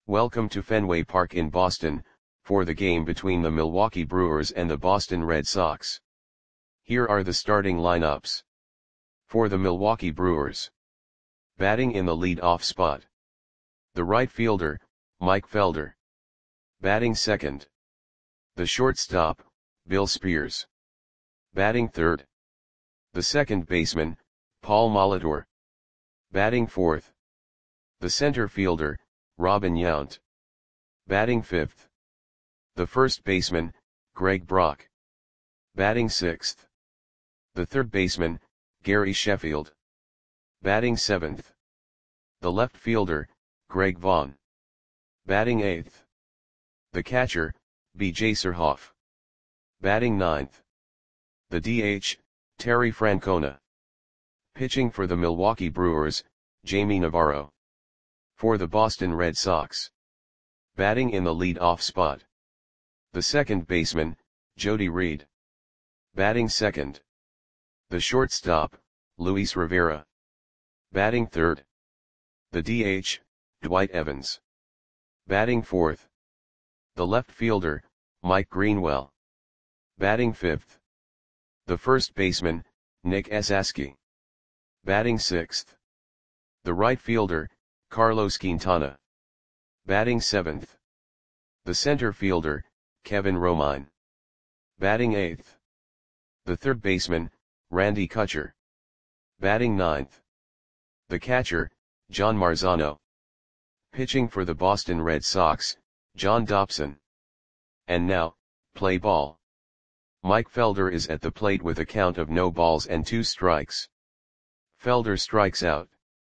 Welcome to Fenway Park in Boston, for the game between the Milwaukee Brewers and the Boston Red Sox. Here are the starting lineups. For the Milwaukee Brewers. Batting in the lead-off spot. The right fielder, Mike Felder. Batting second. The shortstop, Bill Spears. Batting third. The second baseman, Paul Molitor. Batting fourth. The center fielder, Robin Yount. Batting fifth. The first baseman, Greg Brock. Batting sixth. The third baseman, Gary Sheffield. Batting seventh. The left fielder, Greg Vaughn. Batting eighth. The catcher, B.J. Surhoff. Batting ninth. The DH, Terry Francona. Pitching for the Milwaukee Brewers, Jamie Navarro. For the Boston Red Sox. Batting in the lead-off spot. The second baseman, Jody Reed. Batting second. The shortstop, Luis Rivera. Batting third. The DH, Dwight Evans. Batting fourth. The left fielder, Mike Greenwell. Batting fifth. The first baseman, Nick Esasky. Batting sixth. The right fielder, Carlos Quintana. Batting seventh. The center fielder, Kevin Romine. Batting eighth. The third baseman, Randy Kutcher. Batting ninth. The catcher, John Marzano. Pitching for the Boston Red Sox, John Dobson. And now, play ball. Mike Felder is at the plate with a count of no balls and 2 strikes. Felder strikes out.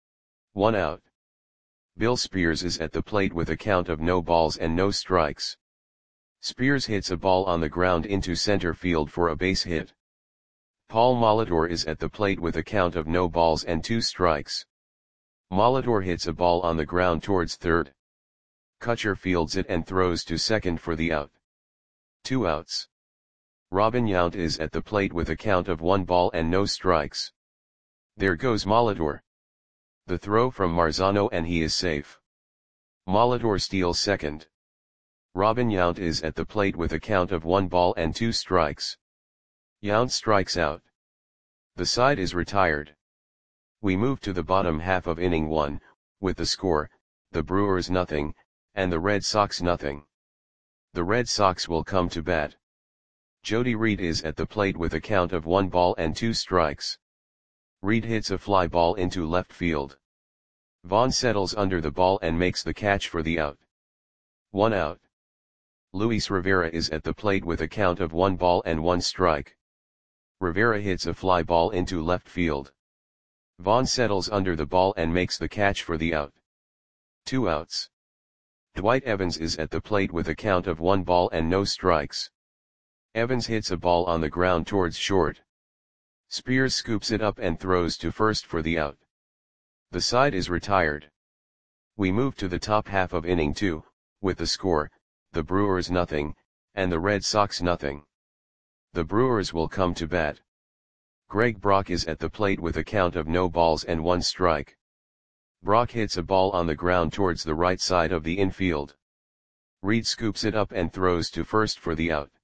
1 out. Bill Spears is at the plate with a count of no balls and no strikes. Spears hits a ball on the ground into center field for a base hit. Paul Molitor is at the plate with a count of no balls and 2 strikes. Molitor hits a ball on the ground towards third. Kutcher fields it and throws to second for the out. 2 outs. Robin Yount is at the plate with a count of 1 ball and no strikes. There goes Molitor. The throw from Marzano and he is safe. Molitor steals second. Robin Yount is at the plate with a count of 1 ball and 2 strikes. Yount strikes out. The side is retired. We move to the bottom half of inning 1, with the score, the Brewers nothing, and the Red Sox nothing. The Red Sox will come to bat. Jody Reed is at the plate with a count of 1 ball and 2 strikes. Reed hits a fly ball into left field. Vaughn settles under the ball and makes the catch for the out. 1 out. Luis Rivera is at the plate with a count of 1 ball and 1 strike. Rivera hits a fly ball into left field. Vaughn settles under the ball and makes the catch for the out. 2 outs. Dwight Evans is at the plate with a count of 1 ball and no strikes. Evans hits a ball on the ground towards short. Spears scoops it up and throws to first for the out. The side is retired. We move to the top half of inning 2, with the score, the Brewers nothing, and the Red Sox nothing. The Brewers will come to bat. Greg Brock is at the plate with a count of no balls and 1 strike. Brock hits a ball on the ground towards the right side of the infield. Reed scoops it up and throws to first for the out.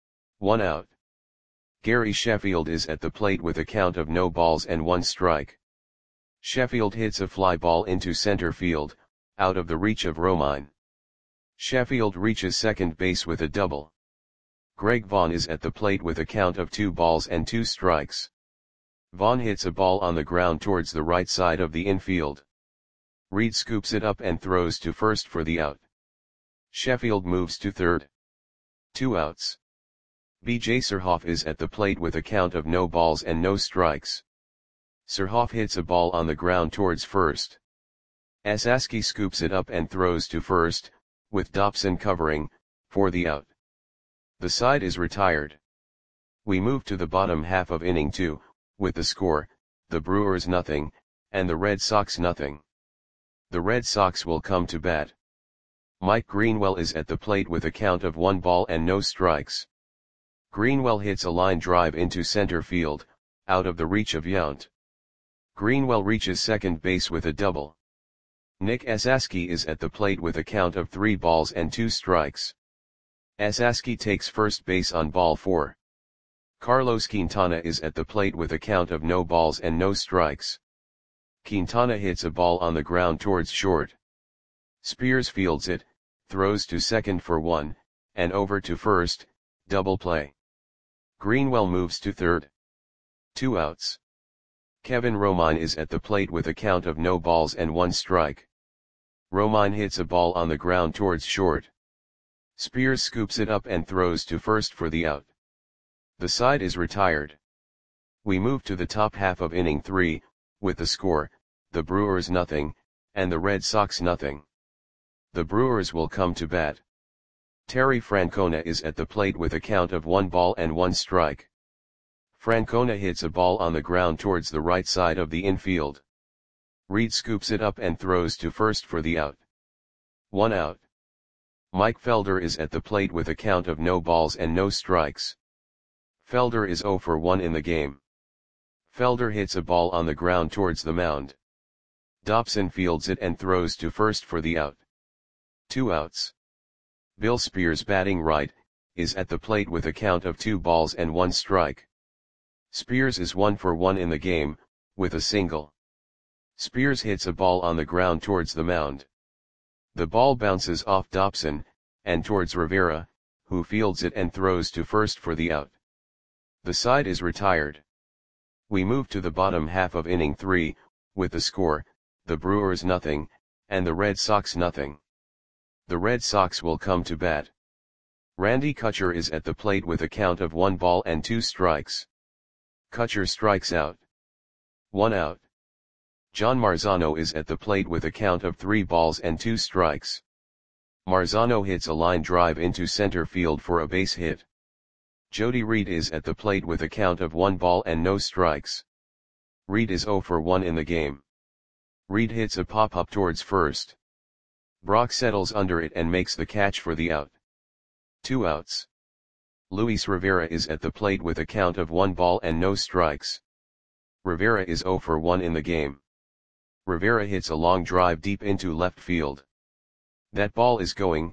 1 out. Gary Sheffield is at the plate with a count of no balls and 1 strike. Sheffield hits a fly ball into center field, out of the reach of Romine. Sheffield reaches second base with a double. Greg Vaughn is at the plate with a count of 2 balls and 2 strikes. Vaughn hits a ball on the ground towards the right side of the infield. Reed scoops it up and throws to first for the out. Sheffield moves to third. 2 outs. B.J. Surhoff is at the plate with a count of no balls and no strikes. Surhoff hits a ball on the ground towards first. Esasky scoops it up and throws to first, with Dobson covering, for the out. The side is retired. We move to the bottom half of inning 2, with the score, the Brewers nothing, and the Red Sox nothing. The Red Sox will come to bat. Mike Greenwell is at the plate with a count of 1 ball and no strikes. Greenwell hits a line drive into center field, out of the reach of Yount. Greenwell reaches second base with a double. Nick Esaski is at the plate with a count of 3 balls and 2 strikes. Esaski takes first base on ball 4. Carlos Quintana is at the plate with a count of no balls and no strikes. Quintana hits a ball on the ground towards short. Spears fields it, throws to second for 1, and over to first, double play. Greenwell moves to third. 2 outs. Kevin Romine is at the plate with a count of no balls and 1 strike. Romine hits a ball on the ground towards short. Spears scoops it up and throws to first for the out. The side is retired. We move to the top half of inning 3, with the score, the Brewers nothing, and the Red Sox nothing. The Brewers will come to bat. Terry Francona is at the plate with a count of 1 ball and 1 strike. Francona hits a ball on the ground towards the right side of the infield. Reed scoops it up and throws to first for the out. 1 out. Mike Felder is at the plate with a count of no balls and no strikes. Felder is 0 for 1 in the game. Felder hits a ball on the ground towards the mound. Dobson fields it and throws to first for the out. 2 outs. Bill Spears, batting right, is at the plate with a count of 2 balls and 1 strike. Spears is 1 for 1 in the game, with a single. Spears hits a ball on the ground towards the mound. The ball bounces off Dobson, and towards Rivera, who fields it and throws to first for the out. The side is retired. We move to the bottom half of inning 3, with the score, the Brewers nothing, and the Red Sox nothing. The Red Sox will come to bat. Randy Kutcher is at the plate with a count of 1 ball and 2 strikes. Kutcher strikes out. 1 out. John Marzano is at the plate with a count of 3 balls and 2 strikes. Marzano hits a line drive into center field for a base hit. Jody Reed is at the plate with a count of 1 ball and no strikes. Reed is 0 for 1 in the game. Reed hits a pop-up towards first. Brock settles under it and makes the catch for the out. 2 outs. Luis Rivera is at the plate with a count of 1 ball and no strikes. Rivera is 0 for 1 in the game. Rivera hits a long drive deep into left field. That ball is gone.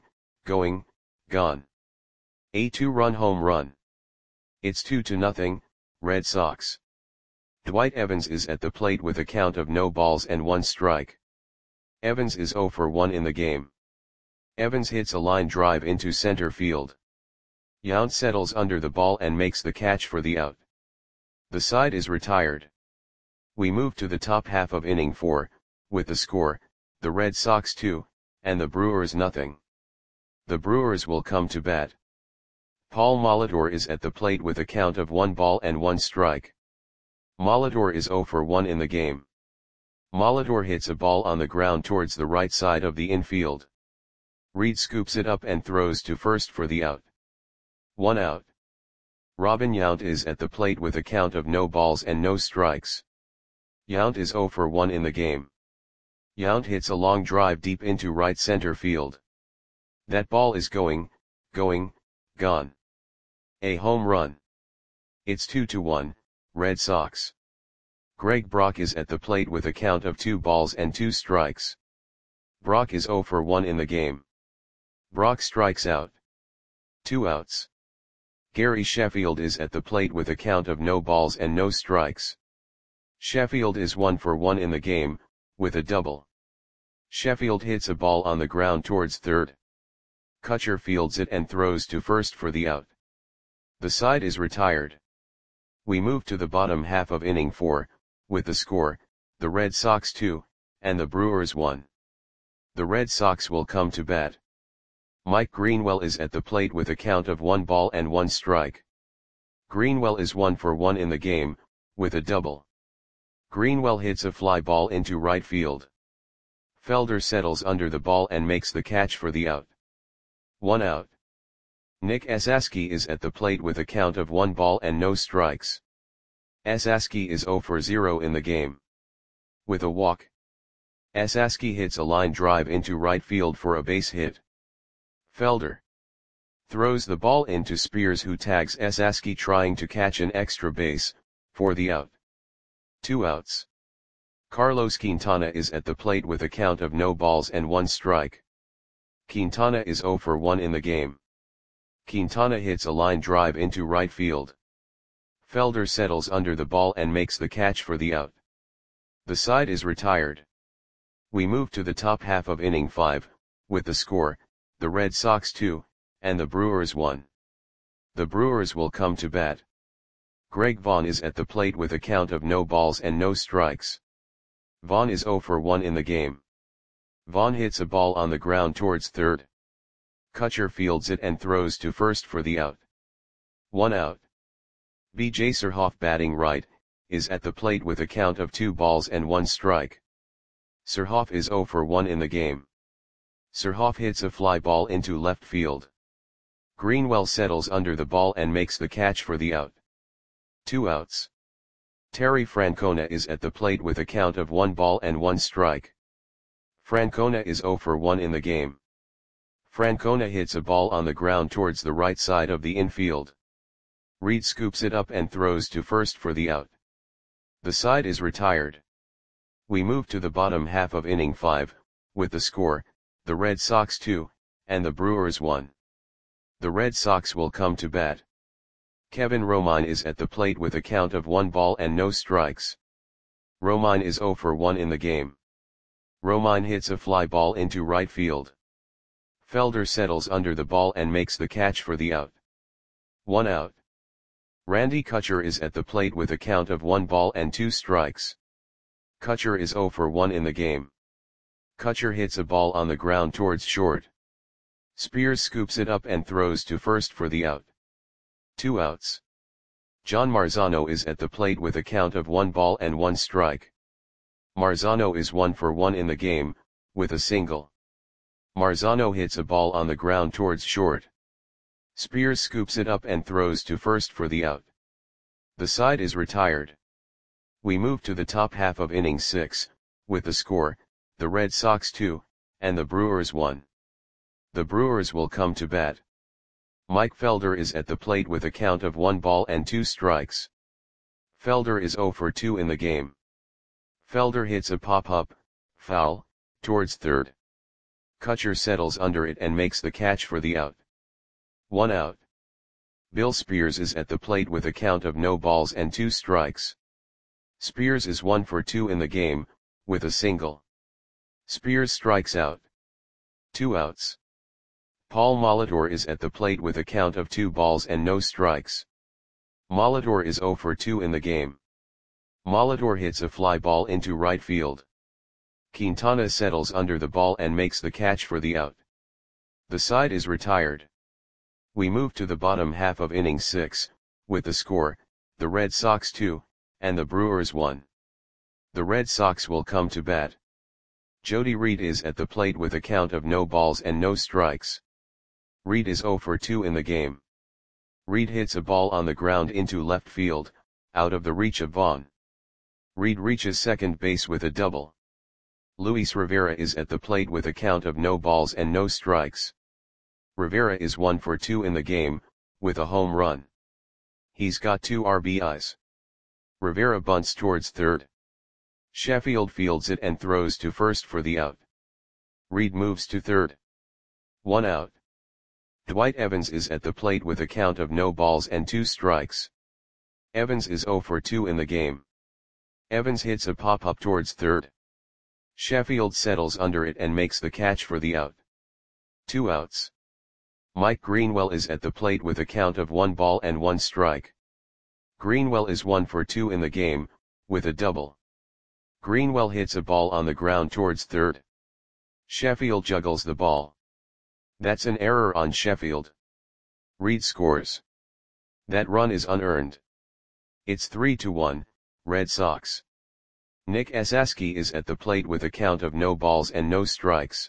A 2-run home run. It's 2-0, Red Sox. Dwight Evans is at the plate with a count of no balls and 1 strike. Evans is 0 for 1 in the game. Evans hits a line drive into center field. Yount settles under the ball and makes the catch for the out. The side is retired. We move to the top half of inning 4, with the score, the Red Sox 2, and the Brewers nothing. The Brewers will come to bat. Paul Molitor is at the plate with a count of 1 ball and 1 strike. Molitor is 0 for 1 in the game. Molitor hits a ball on the ground towards the right side of the infield. Reed scoops it up and throws to first for the out. 1 out. Robin Yount is at the plate with a count of no balls and no strikes. Yount is 0 for 1 in the game. Yount hits a long drive deep into right center field. That ball is gone. A home run. It's 2-1, Red Sox. Greg Brock is at the plate with a count of 2 balls and 2 strikes. Brock is 0 for 1 in the game. Brock strikes out. 2 outs. Gary Sheffield is at the plate with a count of no balls and no strikes. Sheffield is 1 for 1 in the game, with a double. Sheffield hits a ball on the ground towards third. Kutcher fields it and throws to first for the out. The side is retired. We move to the bottom half of inning 4, with the score, the Red Sox 2, and the Brewers 1. The Red Sox will come to bat. Mike Greenwell is at the plate with a count of 1 ball and 1 strike. Greenwell is 1 for 1 in the game, with a double. Greenwell hits a fly ball into right field. Felder settles under the ball and makes the catch for the out. 1 out. Nick Esaski is at the plate with a count of 1 ball and no strikes. Esaski is 0 for 0 in the game. With a walk. Esaski hits a line drive into right field for a base hit. Felder throws the ball into Spears, who tags Esaski trying to catch an extra base, for the out. 2 outs. Carlos Quintana is at the plate with a count of no balls and 1 strike. Quintana is 0 for 1 in the game. Quintana hits a line drive into right field. Felder settles under the ball and makes the catch for the out. The side is retired. We move to the top half of inning 5, with the score, the Red Sox 2, and the Brewers 1. The Brewers will come to bat. Greg Vaughn is at the plate with a count of no balls and no strikes. Vaughn is 0 for 1 in the game. Vaughn hits a ball on the ground towards third. Kutcher fields it and throws to first for the out. 1 out. B.J. Surhoff, batting right, is at the plate with a count of 2 balls and 1 strike. Surhoff is 0 for 1 in the game. Surhoff hits a fly ball into left field. Greenwell settles under the ball and makes the catch for the out. 2 outs. Terry Francona is at the plate with a count of 1 ball and 1 strike. Francona is 0 for 1 in the game. Francona hits a ball on the ground towards the right side of the infield. Reed scoops it up and throws to first for the out. The side is retired. We move to the bottom half of inning 5, with the score, the Red Sox 2, and the Brewers 1. The Red Sox will come to bat. Kevin Romine is at the plate with a count of 1 ball and no strikes. Romine is 0 for 1 in the game. Romine hits a fly ball into right field. Felder settles under the ball and makes the catch for the out. 1 out. Randy Kutcher is at the plate with a count of 1 ball and 2 strikes. Kutcher is 0 for 1 in the game. Kutcher hits a ball on the ground towards short. Spears scoops it up and throws to first for the out. 2 outs. John Marzano is at the plate with a count of 1 ball and 1 strike. Marzano is 1 for 1 in the game, with a single. Marzano hits a ball on the ground towards short. Spears scoops it up and throws to first for the out. The side is retired. We move to the top half of inning 6, with the score, the Red Sox 2, and the Brewers 1. The Brewers will come to bat. Mike Felder is at the plate with a count of 1 ball and 2 strikes. Felder is 0 for 2 in the game. Felder hits a pop-up, foul, towards third. Kutcher settles under it and makes the catch for the out. 1 out. Bill Spears is at the plate with a count of no balls and 2 strikes. Spears is 1 for 2 in the game, with a single. Spears strikes out. 2 outs. Paul Molitor is at the plate with a count of 2 balls and no strikes. Molitor is 0 for 2 in the game. Molitor hits a fly ball into right field. Quintana settles under the ball and makes the catch for the out. The side is retired. We move to the bottom half of inning 6, with the score, the Red Sox 2, and the Brewers 1. The Red Sox will come to bat. Jody Reed is at the plate with a count of no balls and no strikes. Reed is 0 for 2 in the game. Reed hits a ball on the ground into left field, out of the reach of Vaughn. Reed reaches second base with a double. Luis Rivera is at the plate with a count of no balls and no strikes. Rivera is 1 for 2 in the game, with a home run. He's got 2 RBIs. Rivera bunts towards third. Sheffield fields it and throws to first for the out. Reed moves to third. 1 out. Dwight Evans is at the plate with a count of no balls and 2 strikes. Evans is 0 for 2 in the game. Evans hits a pop-up towards third. Sheffield settles under it and makes the catch for the out. 2 outs. Mike Greenwell is at the plate with a count of 1 ball and 1 strike. Greenwell is 1 for 2 in the game, with a double. Greenwell hits a ball on the ground towards third. Sheffield juggles the ball. That's an error on Sheffield. Reed scores. That run is unearned. It's 3-1, Red Sox. Nick Esaski is at the plate with a count of no balls and no strikes.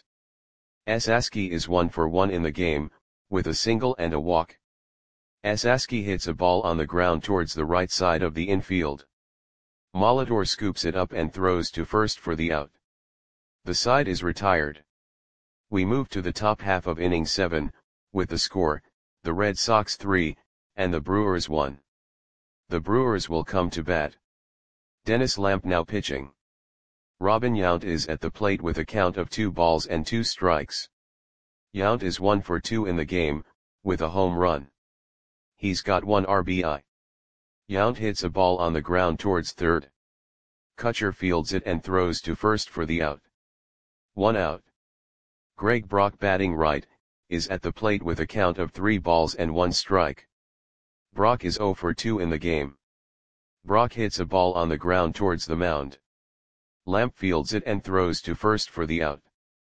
Esaski is 1 for 1 in the game, with a single and a walk. Esaski hits a ball on the ground towards the right side of the infield. Molitor scoops it up and throws to first for the out. The side is retired. We move to the top half of inning 7, with the score, the Red Sox 3, and the Brewers 1. The Brewers will come to bat. Dennis Lamp now pitching. Robin Yount is at the plate with a count of 2 balls and 2 strikes. Yount is 1 for 2 in the game, with a home run. He's got 1 RBI. Yount hits a ball on the ground towards third. Kutcher fields it and throws to first for the out. 1 out. Greg Brock, batting right, is at the plate with a count of 3 balls and 1 strike. Brock is 0 for 2 in the game. Brock hits a ball on the ground towards the mound. Lamp fields it and throws to first for the out.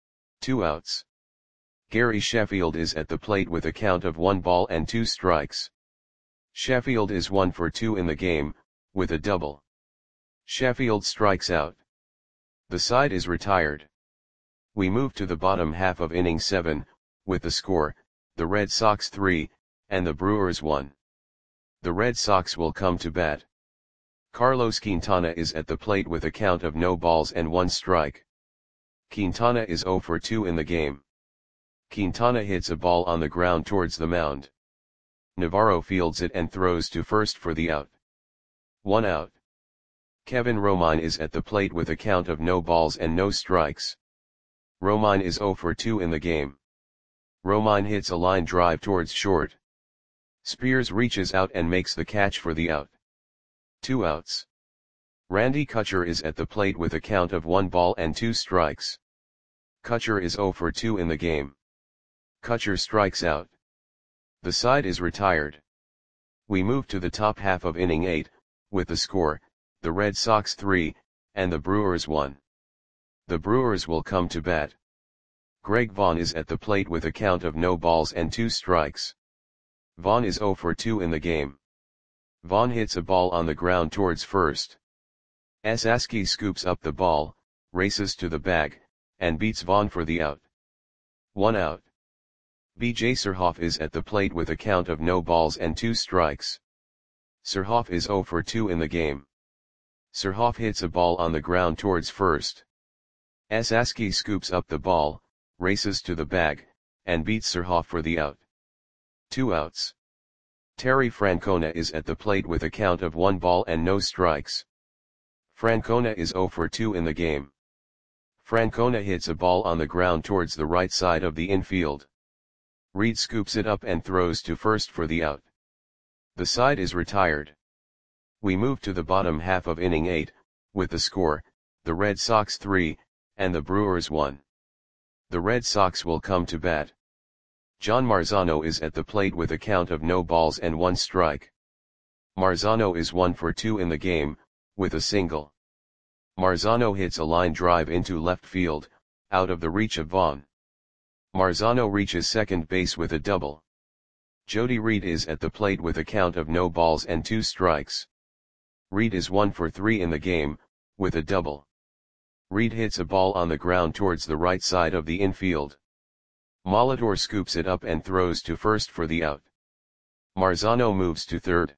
2 outs. Gary Sheffield is at the plate with a count of 1 ball and 2 strikes. Sheffield is 1 for 2 in the game, with a double. Sheffield strikes out. The side is retired. We move to the bottom half of inning 7, with the score, the Red Sox 3, and the Brewers 1. The Red Sox will come to bat. Carlos Quintana is at the plate with a count of no balls and 1 strike. Quintana is 0 for 2 in the game. Quintana hits a ball on the ground towards the mound. Navarro fields it and throws to first for the out. 1 out. Kevin Romine is at the plate with a count of no balls and no strikes. Romine is 0 for 2 in the game. Romine hits a line drive towards short. Spears reaches out and makes the catch for the out. 2 outs. Randy Kutcher is at the plate with a count of 1 ball and 2 strikes. Kutcher is 0 for 2 in the game. Kutcher strikes out. The side is retired. We move to the top half of inning 8, with the score, the Red Sox 3, and the Brewers 1. The Brewers will come to bat. Greg Vaughn is at the plate with a count of no balls and 2 strikes. Vaughn is 0 for 2 in the game. Vaughn hits a ball on the ground towards first. Saski scoops up the ball, races to the bag, and beats Vaughn for the out. 1 out. B.J. Surhoff is at the plate with a count of no balls and 2 strikes. Surhoff is 0 for 2 in the game. Surhoff hits a ball on the ground towards first. Saski scoops up the ball, races to the bag, and beats Surhoff for the out. 2 outs. Terry Francona is at the plate with a count of 1 ball and no strikes. Francona is 0 for 2 in the game. Francona hits a ball on the ground towards the right side of the infield. Reed scoops it up and throws to first for the out. The side is retired. We move to the bottom half of inning 8, with the score, the Red Sox 3, and the Brewers 1. The Red Sox will come to bat. John Marzano is at the plate with a count of no balls and 1 strike. Marzano is 1 for 2 in the game, with a single. Marzano hits a line drive into left field, out of the reach of Vaughn. Marzano reaches second base with a double. Jody Reed is at the plate with a count of no balls and 2 strikes. Reed is 1 for 3 in the game, with a double. Reed hits a ball on the ground towards the right side of the infield. Molitor scoops it up and throws to first for the out. Marzano moves to third.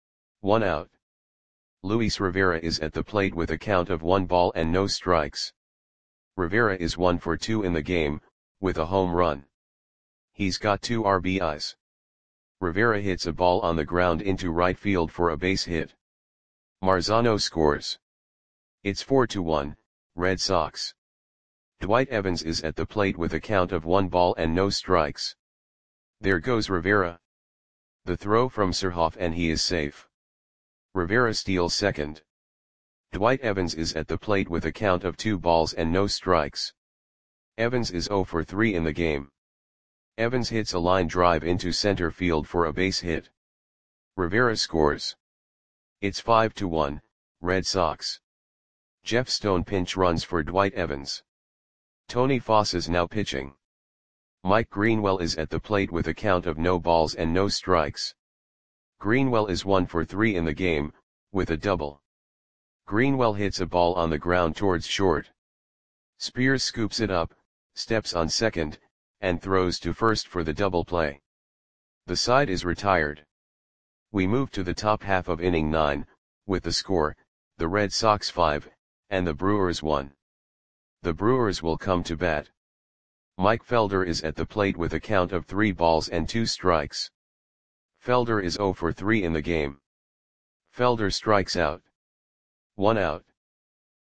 1 out. Luis Rivera is at the plate with a count of 1 ball and no strikes. Rivera is 1 for 2 in the game, with a home run. He's got 2 RBIs. Rivera hits a ball on the ground into right field for a base hit. Marzano scores. It's 4-1, Red Sox. Dwight Evans is at the plate with a count of 1 ball and no strikes. There goes Rivera. The throw from Surhoff and he is safe. Rivera steals second. Dwight Evans is at the plate with a count of 2 balls and no strikes. Evans is 0 for 3 in the game. Evans hits a line drive into center field for a base hit. Rivera scores. It's 5-1, Red Sox. Jeff Stone pinch runs for Dwight Evans. Tony Foss is now pitching. Mike Greenwell is at the plate with a count of no balls and no strikes. Greenwell is 1 for 3 in the game, with a double. Greenwell hits a ball on the ground towards short. Spears scoops it up, steps on second, and throws to first for the double play. The side is retired. We move to the top half of inning 9, with the score, the Red Sox 5, and the Brewers 1. The Brewers will come to bat. Mike Felder is at the plate with a count of 3 balls and 2 strikes. Felder is 0 for 3 in the game. Felder strikes out. 1 out.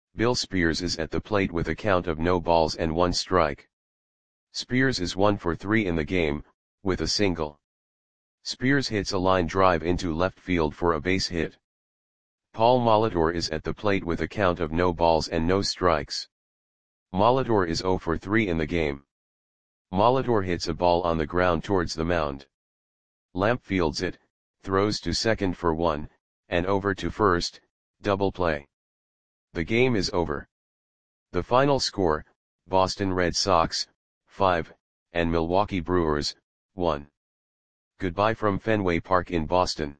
Bill Spears is at the plate with a count of no balls and 1 strike. Spears is 1 for 3 in the game, with a single. Spears hits a line drive into left field for a base hit. Paul Molitor is at the plate with a count of no balls and no strikes. Molitor is 0 for 3 in the game. Molitor hits a ball on the ground towards the mound. Lamp fields it, throws to second for 1, and over to first, double play. The game is over. The final score, Boston Red Sox, 5, and Milwaukee Brewers, 1. Goodbye from Fenway Park in Boston.